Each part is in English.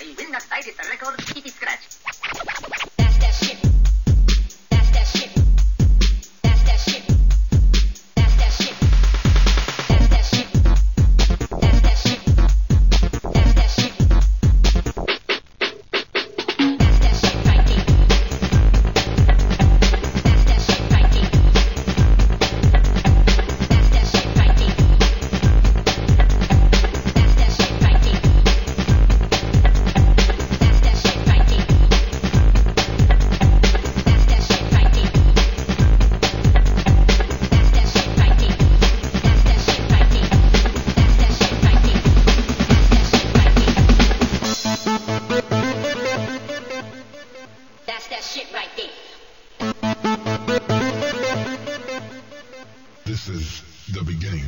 I will not hide it. The record, it is scratch. That's that shit. That's that shit. That's that shit. That's that shit. That's that shit. That's that shit. That's that shit. That's that shit right there. That's that shit right there. That's that shit right there. That's that shit right there. That's that shit right there. That's that shit right there. This is the beginning.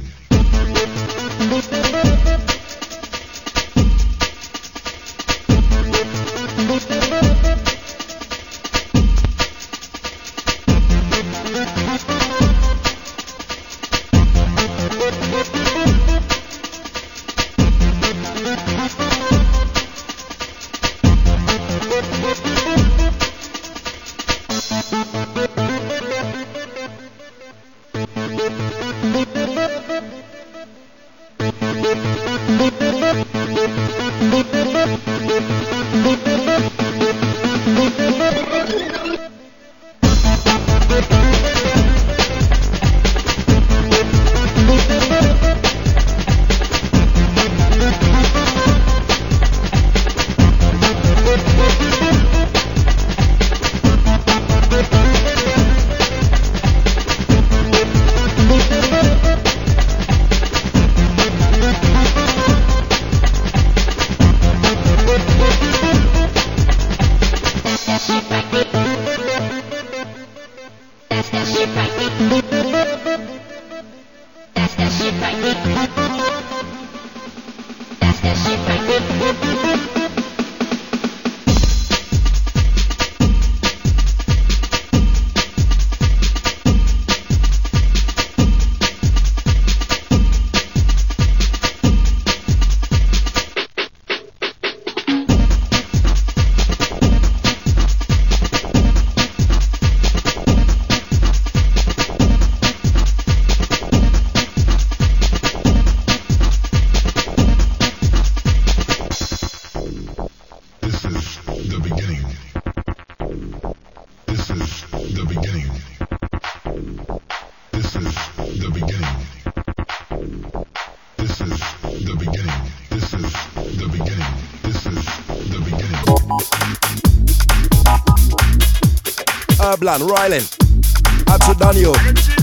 Urban, Ryland, out to Daniel.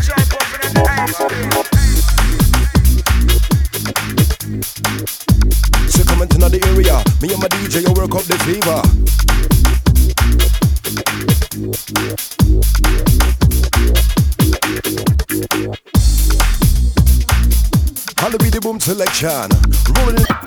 So coming to the area, me and my DJ, you work up the fever. How to be the boom selection, rolling it.